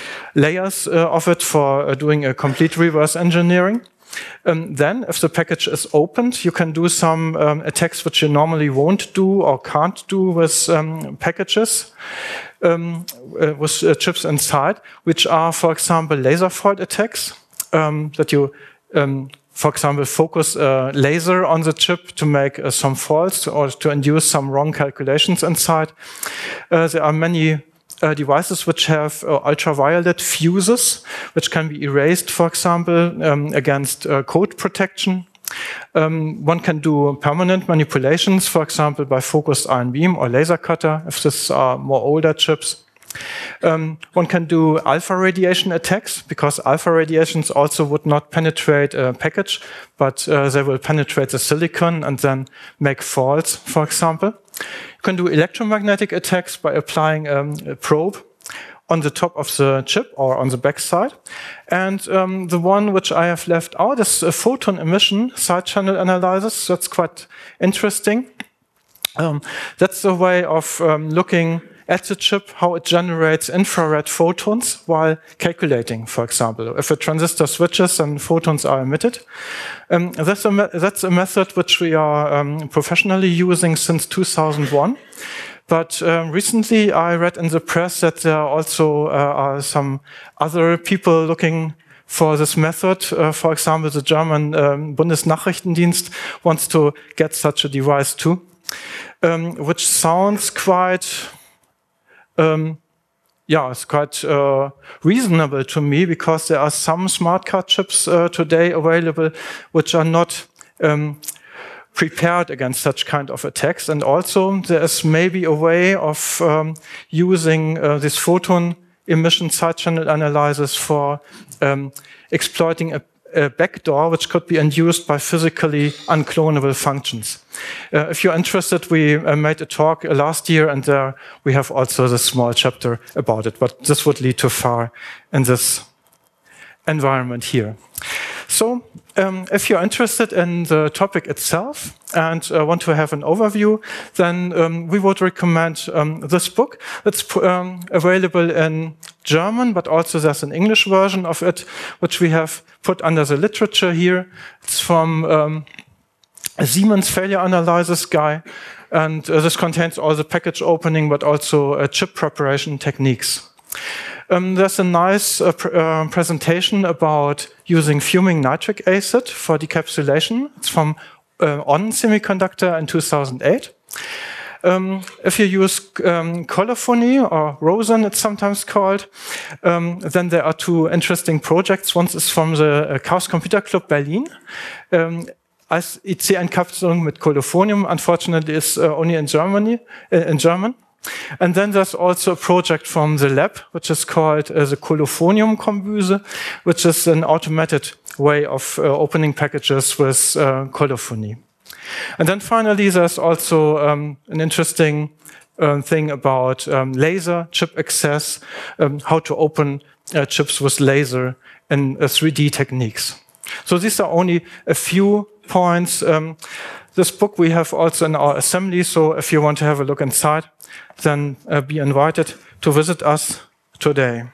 layers uh, of it for uh, doing a complete reverse engineering. Um, then, if the package is opened, you can do some um, attacks which you normally won't do or can't do with um, packages, um, uh, with uh, chips inside, which are, for example, laser fault attacks, um, that you, um, for example, focus a laser on the chip to make uh, some faults or to induce some wrong calculations inside. Uh, there are many Uh, devices which have uh, ultraviolet fuses, which can be erased, for example, um, against uh, code protection. Um, one can do permanent manipulations, for example, by focused ion beam or laser cutter, if these are more older chips. Um, one can do alpha radiation attacks, because alpha radiations also would not penetrate a package, but uh, they will penetrate the silicon and then make faults, for example. You can do electromagnetic attacks by applying um, a probe on the top of the chip or on the back side. And um, the one which I have left out is a photon emission side channel analysis. That's quite interesting. Um, that's the way of um, looking at the chip, how it generates infrared photons while calculating, for example. If a transistor switches, then photons are emitted. Um, that's, a that's a method which we are um, professionally using since two thousand one. But um, recently I read in the press that there also uh, are some other people looking for this method. Uh, for example, the German um, Bundesnachrichtendienst wants to get such a device too, um, which sounds quite... Um, yeah, it's quite uh, reasonable to me, because there are some smart card chips uh, today available which are not um, prepared against such kind of attacks. And also there is maybe a way of um, using uh, this photon emission side channel analysis for um, exploiting a a backdoor which could be induced by physically unclonable functions. Uh, if you're interested, we uh, made a talk uh, last year, and there we have also the small chapter about it, but this would lead too far in this environment here. So, um, if you're interested in the topic itself and uh, want to have an overview, then um, we would recommend um, this book. It's um, available in German, but also there's an English version of it, which we have put under the literature here. It's from um, a Siemens failure analysis guy, and uh, this contains all the package opening, but also uh, chip preparation techniques. Um, there's a nice uh, pr uh, presentation about using fuming nitric acid for decapsulation. It's from uh, On Semiconductor in two thousand eight. Um, if you use um, colophony, or Rosen it's sometimes called, um, then there are two interesting projects. One is from the uh, Chaos Computer Club Berlin. Um, als I C-Entkapselung mit Colophonium, unfortunately, is uh, only in Germany, uh, in German. And then there's also a project from the lab, which is called uh, the Colophonium Kombüse, which is an automated way of uh, opening packages with uh, colophony. And then finally, there's also um, an interesting uh, thing about um, laser chip access, um, how to open uh, chips with laser in uh, three D techniques. So these are only a few points. Um, this book we have also in our assembly, so if you want to have a look inside, then uh, be invited to visit us today.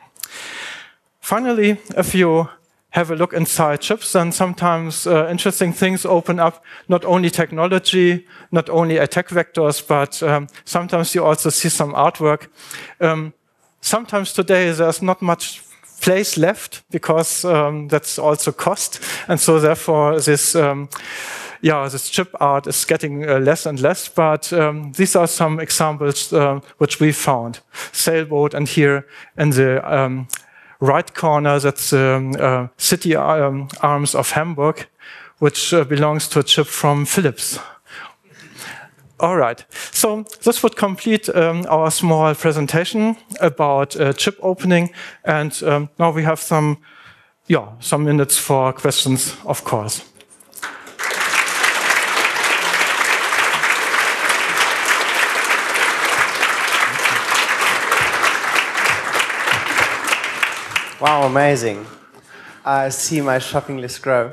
Finally, if you have a look inside chips, then sometimes uh, interesting things open up, not only technology, not only attack vectors, but um, sometimes you also see some artwork. Um, sometimes today there's not much place left because um, that's also cost, and so therefore this um, yeah this chip art is getting uh, less and less. But um, these are some examples uh, which we found. Sailboat, and here in the um, right corner that's the um, uh, city um, arms of Hamburg, which uh, belongs to a chip from Philips. All right, so this would complete um, our small presentation about uh, chip opening, and um, now we have some, yeah, some minutes for questions, of course. Wow, amazing. I see my shopping list grow.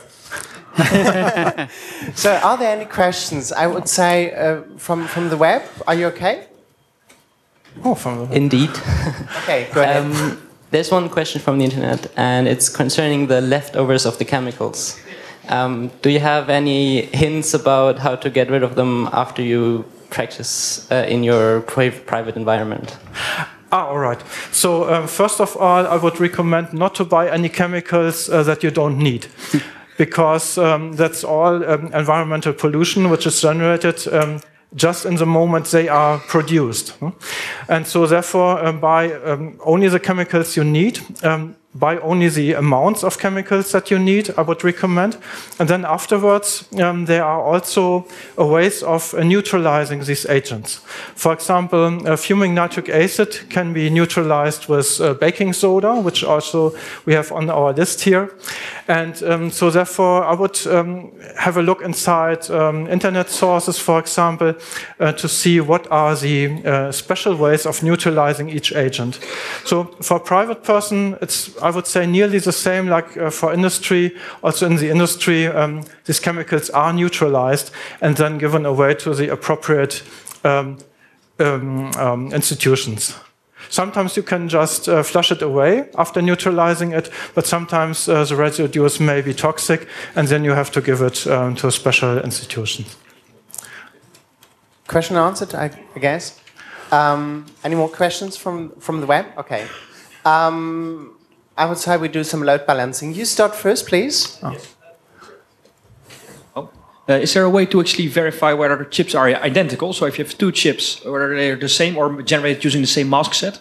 So, are there any questions? I would say uh, from from the web. Are you okay? Oh, from the web. Indeed. Okay, go ahead. Um, there's one question from the internet, and it's concerning the leftovers of the chemicals. Um, do you have any hints about how to get rid of them after you practice uh, in your pri private environment? Ah, all right. So um, first of all, I would recommend not to buy any chemicals uh, that you don't need. Because um, that's all um, environmental pollution which is generated um, just in the moment they are produced. And so therefore um, buy um, only the chemicals you need, um, buy only the amounts of chemicals that you need, I would recommend. And then afterwards, um, there are also uh, ways of uh, neutralizing these agents. For example, uh, fuming nitric acid can be neutralized with uh, baking soda, which also we have on our list here. And um, so therefore, I would um, have a look inside um, internet sources, for example, uh, to see what are the uh, special ways of neutralizing each agent. So for a private person, it's, I would say, nearly the same like uh, for industry. Also in the industry, um, these chemicals are neutralized and then given away to the appropriate um, um, um, institutions. Sometimes you can just uh, flush it away after neutralizing it, but sometimes uh, the residues may be toxic, and then you have to give it um, to a special institution. Question answered, I, I guess. Um, any more questions from, from the web? Okay. Um, I would say we do some load balancing. You start first, please. Oh. Yes. Oh. Uh, is there a way to actually verify whether the chips are identical? So if you have two chips, whether they're the same or generated using the same mask set?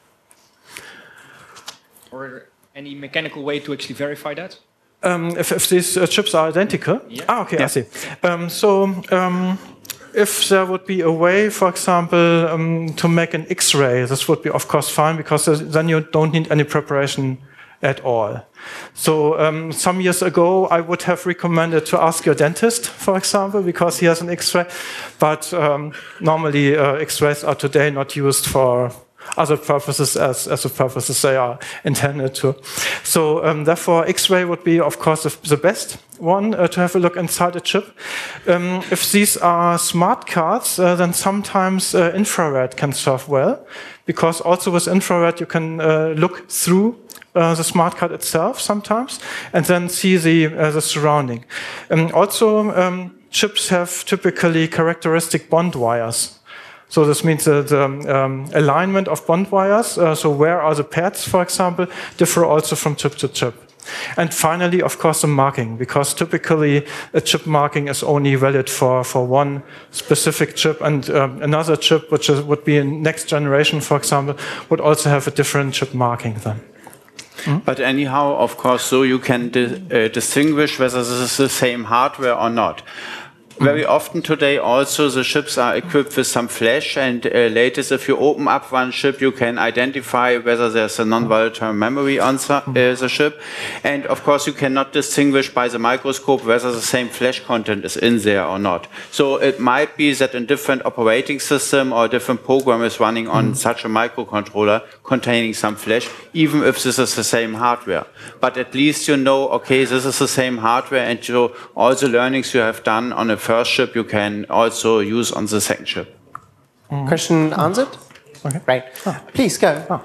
Or any mechanical way to actually verify that? Um, if, if these uh, chips are identical? Yeah. Ah, okay, Yeah. I see. Um, so um, if there would be a way, for example, um, to make an X-ray, this would be, of course, fine, because then you don't need any preparation at all. So um, some years ago, I would have recommended to ask your dentist, for example, because he has an X-ray. But um, normally, uh, X-rays are today not used for other purposes as, as the purposes they are intended to. So um, therefore, X-ray would be, of course, the, the best one uh, to have a look inside a chip. Um, if these are smart cards, uh, then sometimes uh, infrared can serve well, because also with infrared you can uh, look through uh, the smart card itself sometimes, and then see the, uh, the surrounding. Um, also, um, chips have typically characteristic bond wires. So this means that the um, alignment of bond wires, uh, so where are the pads, for example, differ also from chip to chip. And finally, of course, the marking, because typically a chip marking is only valid for, for one specific chip, and um, another chip, which is, would be in next generation, for example, would also have a different chip marking then. Mm-hmm. But anyhow, of course, so you can di uh, distinguish whether this is the same hardware or not. Very often today also the chips are equipped with some flash, and uh, latest if you open up one chip you can identify whether there's a non-volatile memory on uh, the chip, and of course you cannot distinguish by the microscope whether the same flash content is in there or not. So it might be that a different operating system or a different program is running on such a microcontroller containing some flash, even if this is the same hardware. But at least you know, okay, this is the same hardware, and so all the learnings you have done on a first chip you can also use on the second chip. Mm. Question answered? Okay. Right. Oh. Please go. Oh.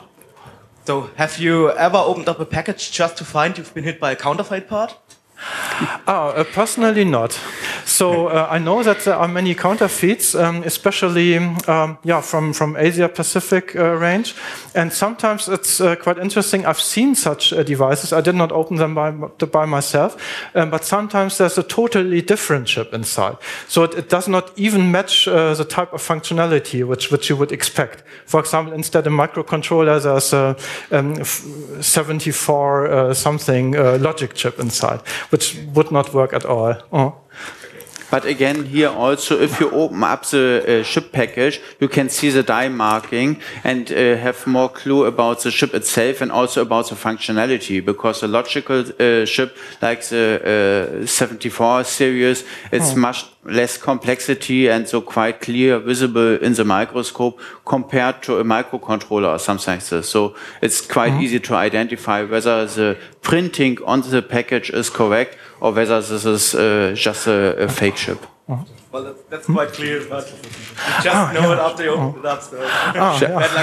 So, have you ever opened up a package just to find you've been hit by a counterfeit part? Oh, uh, personally not. So uh, I know that there are many counterfeits, um, especially um, yeah, from, from Asia Pacific uh, range. And sometimes it's uh, quite interesting. I've seen such uh, devices. I did not open them by, by myself, um, but sometimes there's a totally different chip inside. So it, it does not even match uh, the type of functionality which, which you would expect. For example, instead of microcontroller, there's a um, seventy-four uh, something uh, logic chip inside, which would not work at all. Oh. But again, here also, if you open up the uh, chip package, you can see the die marking and uh, have more clue about the chip itself and also about the functionality, because the logical uh, chip, like the uh, seventy-four series, it's oh. much less complexity and so quite clear, visible in the microscope compared to a microcontroller or something like this. So it's quite mm-hmm. easy to identify whether the printing on the package is correct or whether this is uh, just a, a fake chip. Well, that's, that's quite clear, but you just oh, know yeah. it after you open it up. So oh,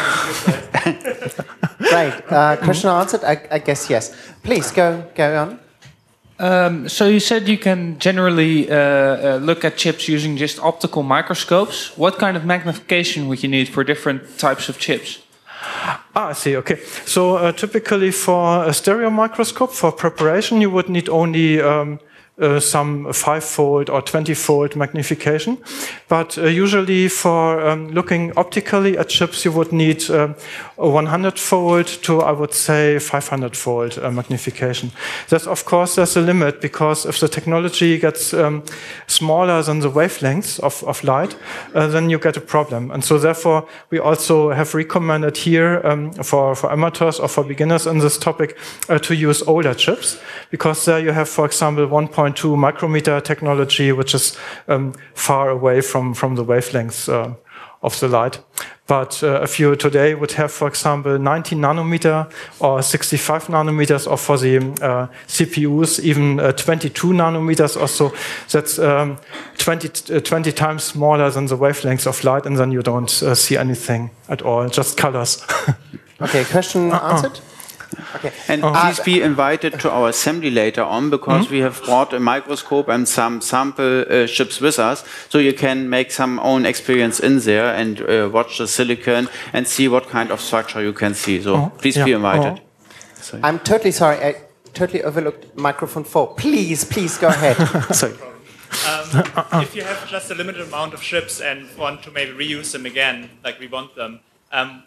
bad luck. Right. Uh, question answered? I, I guess yes. Please go go on. Um, so you said you can generally uh, uh, look at chips using just optical microscopes. What kind of magnification would you need for different types of chips? Ah, I see. Okay. So uh, typically for a stereo microscope, for preparation, you would need only um, uh, some five-fold or twenty-fold magnification. But uh, usually for um, looking optically at chips, you would need um, a one hundred-fold to, I would say, five hundred-fold uh, magnification. There's, of course, there's a limit, because if the technology gets um, smaller than the wavelengths of, of light, uh, then you get a problem. And so therefore, we also have recommended here um, for, for amateurs or for beginners in this topic uh, to use older chips, because there you have, for example, one point two micrometer technology, which is um, far away from, from the wavelengths uh, of the light. But uh, if you today would have, for example, ninety nanometer or sixty-five nanometers, or for the uh, C P Us, even uh, twenty-two nanometers or so, that's um, twenty, uh, twenty times smaller than the wavelengths of light, and then you don't uh, see anything at all, just colors. Okay, question uh-uh. answered? Okay. And uh, please be invited to our assembly later on, because mm-hmm. we have brought a microscope and some sample uh, chips with us, so you can make some own experience in there and uh, watch the silicon and see what kind of structure you can see. So uh-huh. please yeah. be invited. Uh-huh. I'm totally sorry. I totally overlooked microphone four. Please, please go ahead. Sorry. Um, if you have just a limited amount of chips and want to maybe reuse them again, like we want them, um,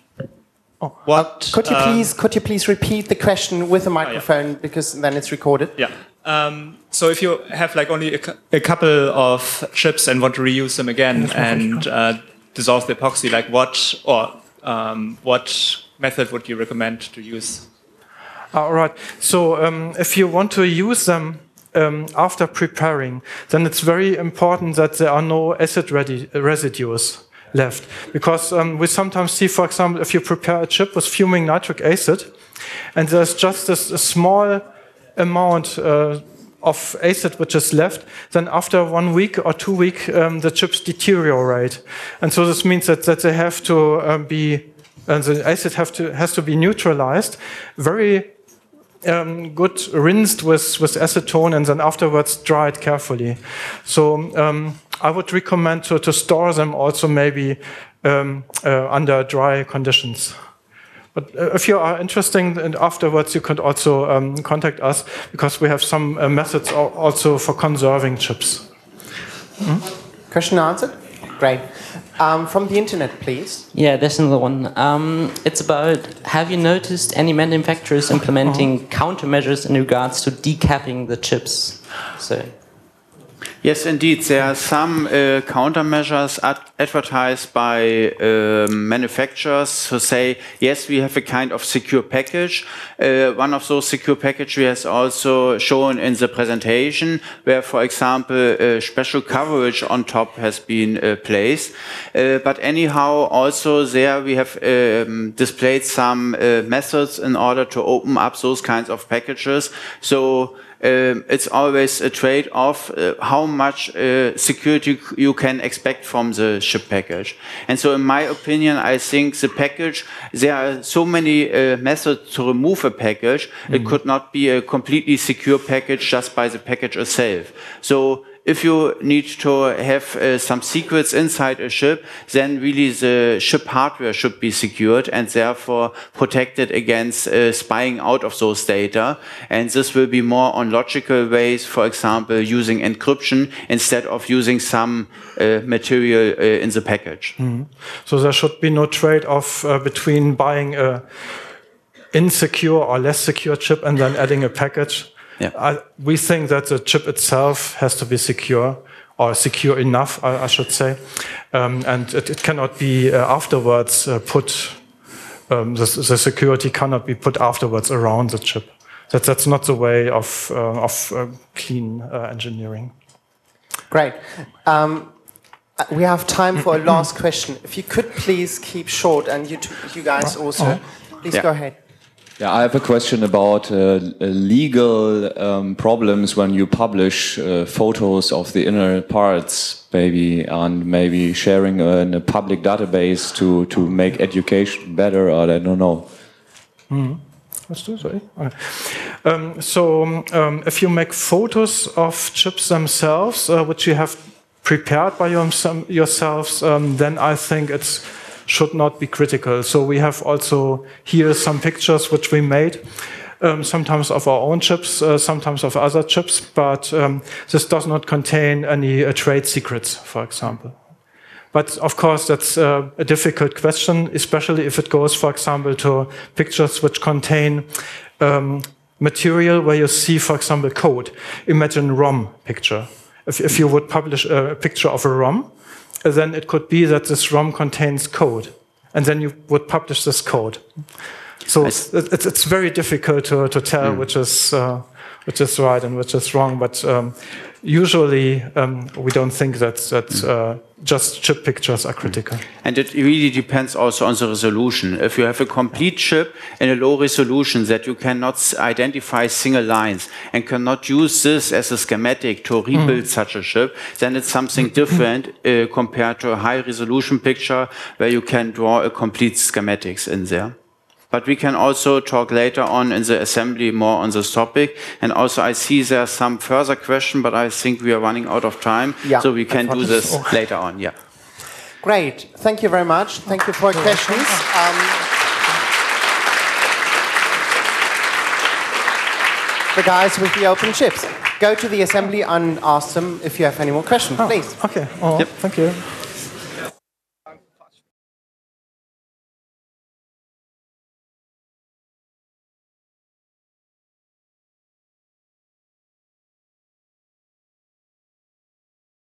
What, uh, could you please um, could you please repeat the question with a microphone, oh, yeah. because then it's recorded? Yeah. Um, so if you have like only a, cu a couple of chips and want to reuse them again and uh, dissolve the epoxy, like what or um, what method would you recommend to use? All right. So um, if you want to use them um, after preparing, then it's very important that there are no acid residues left, because um, we sometimes see, for example, if you prepare a chip with fuming nitric acid, and there's just this a small amount uh, of acid which is left, then after one week or two weeks, um, the chips deteriorate, and so this means that, that they have to um, be, and the acid have to has to be neutralized, very um, good rinsed with with acetone, and then afterwards dried carefully. So. Um, I would recommend to, to store them also maybe um, uh, under dry conditions. But uh, if you are interested, and afterwards you can also um, contact us, because we have some uh, methods also for conserving chips. Mm-hmm. Question answered? Great. Um, from the internet, please. Yeah, there's another one. Um, it's about, have you noticed any manufacturers implementing uh-huh. countermeasures in regards to decapping the chips? So. Yes, indeed. There are some uh, countermeasures ad advertised by uh, manufacturers who say, yes, we have a kind of secure package. Uh, one of those secure packages we have also shown in the presentation, where, for example, uh, special coverage on top has been uh, placed. Uh, but anyhow, also there we have um, displayed some uh, methods in order to open up those kinds of packages. So Um, it's always a trade-off uh, how much uh, security you can expect from the chip package. And so in my opinion, I think the package, there are so many uh, methods to remove a package, mm-hmm. It could not be a completely secure package just by the package itself. So if you need to have uh, some secrets inside a chip, then really the chip hardware should be secured and therefore protected against uh, spying out of those data. And this will be more on logical ways, for example, using encryption instead of using some uh, material uh, in the package. Mm-hmm. So there should be no trade-off uh, between buying a insecure or less secure chip and then adding a package. Yeah. I, we think that the chip itself has to be secure, or secure enough, I, I should say, um, and it, it cannot be uh, afterwards uh, put. Um, the, the security cannot be put afterwards around the chip. That, that's not the way of uh, of uh, clean uh, engineering. Great. Um, we have time for a last question. If you could please keep short, and you, t you guys also, please yeah. go ahead. Yeah, I have a question about uh, legal um, problems when you publish uh, photos of the inner parts, maybe, and maybe sharing uh, in a public database to, to make education better, or I don't know. Mm-hmm. Let's do so. Um, so, um, if you make photos of chips themselves, uh, which you have prepared by your, yourselves, um, then I think it's should not be critical. So we have also here some pictures which we made, um, sometimes of our own chips, uh, sometimes of other chips, but um, this does not contain any uh, trade secrets, for example. But of course, that's uh, a difficult question, especially if it goes, for example, to pictures which contain um, material where you see, for example, code. Imagine ROM picture. If, if you would publish a picture of a ROM, then it could be that this ROM contains code, and then you would publish this code. So it's, it's, it's very difficult to, to tell mm. which is uh, which is right and which is wrong. But um, usually um, we don't think that that mm. uh, just chip pictures are critical. And it really depends also on the resolution. If you have a complete chip in a low resolution that you cannot identify single lines and cannot use this as a schematic to rebuild mm. such a chip, then it's something different uh, compared to a high resolution picture where you can draw a complete schematics in there. But we can also talk later on in the assembly more on this topic. And also I see there's some further question, but I think we are running out of time. Yeah, so we can do this so. later on. Yeah. Great. Thank you very much. Thank you for your questions. Um, the guys with the open chips. Go to the assembly and ask them if you have any more questions, oh, please. Okay. Oh, yep. Thank you.